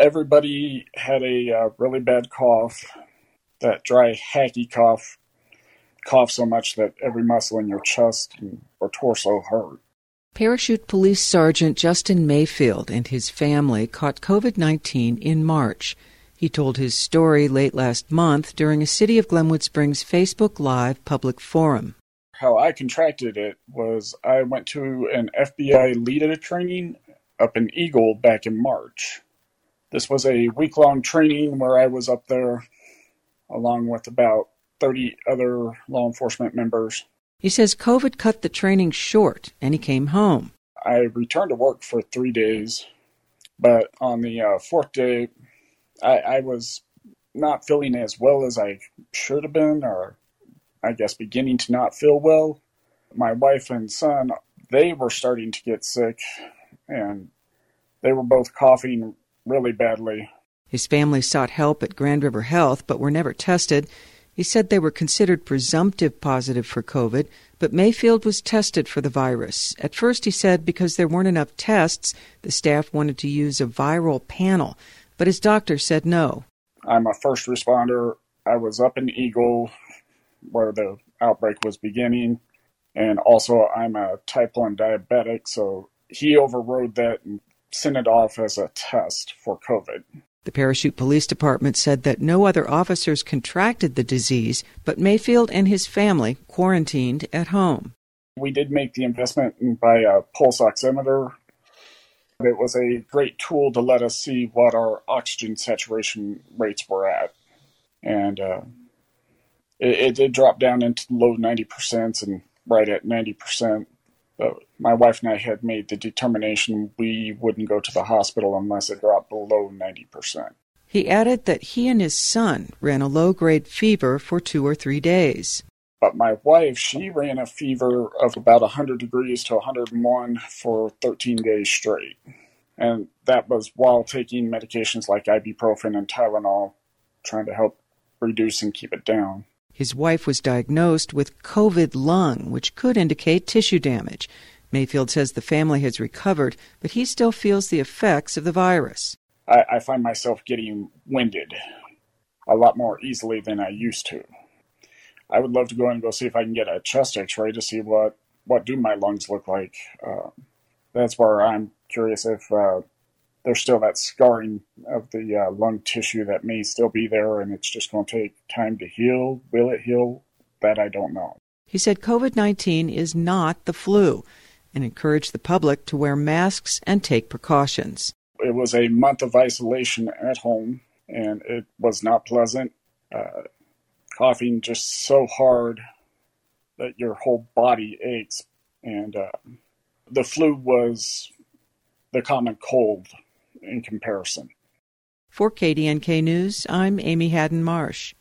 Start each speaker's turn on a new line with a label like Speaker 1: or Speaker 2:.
Speaker 1: Everybody had a really bad cough, that dry, hacky cough so much that every muscle in your chest or torso hurt.
Speaker 2: Parachute Police Sergeant Justin Mayfield and his family caught COVID-19 in March. He told his story late last month during a City of Glenwood Springs Facebook Live public forum.
Speaker 1: How I contracted it was I went to an FBI LEDA training up in Eagle back in March. This was a week-long training where I was up there along with about 30 other law enforcement members.
Speaker 2: He says COVID cut the training short and he came home.
Speaker 1: I returned to work for 3 days, but on the fourth day, I was not feeling as well as I should have been, or I guess beginning to not feel well. My wife and son, they were starting to get sick, and they were both coughing really badly.
Speaker 2: His family sought help at Grand River Health, but were never tested. He said they were considered presumptive positive for COVID, but Mayfield was tested for the virus. At first, he said, because there weren't enough tests, the staff wanted to use a viral panel, but his doctor said no.
Speaker 1: I'm a first responder. I was up in Eagle where the outbreak was beginning, and also I'm a type 1 diabetic, so he overrode that and sent it off as a test for COVID.
Speaker 2: The Parachute Police Department said that no other officers contracted the disease, but Mayfield and his family quarantined at home.
Speaker 1: We did make the investment and buy a pulse oximeter. It was a great tool to let us see what our oxygen saturation rates were at. And it did drop down into low 90% and right at 90%. But my wife and I had made the determination we wouldn't go to the hospital unless it dropped below 90%.
Speaker 2: He added that he and his son ran a low-grade fever for 2 or 3 days.
Speaker 1: But my wife, she ran a fever of about 100 degrees to 101 for 13 days straight. And that was while taking medications like ibuprofen and Tylenol, trying to help reduce and keep it down.
Speaker 2: His wife was diagnosed with COVID lung, which could indicate tissue damage. Mayfield says the family has recovered, but he still feels the effects of the virus.
Speaker 1: I find myself getting winded a lot more easily than I used to. I would love to go in and see if I can get a chest x-ray to see what do my lungs look like. That's where I'm curious if there's still that scarring of the lung tissue that may still be there, and it's just going to take time to heal. Will it heal? That I don't know.
Speaker 2: He said COVID-19 is not the flu and encouraged the public to wear masks and take precautions.
Speaker 1: It was a month of isolation at home, and it was not pleasant. Coughing just so hard that your whole body aches, and the flu was the common cold in comparison.
Speaker 2: For KDNK News, I'm Amy Haddon Marsh.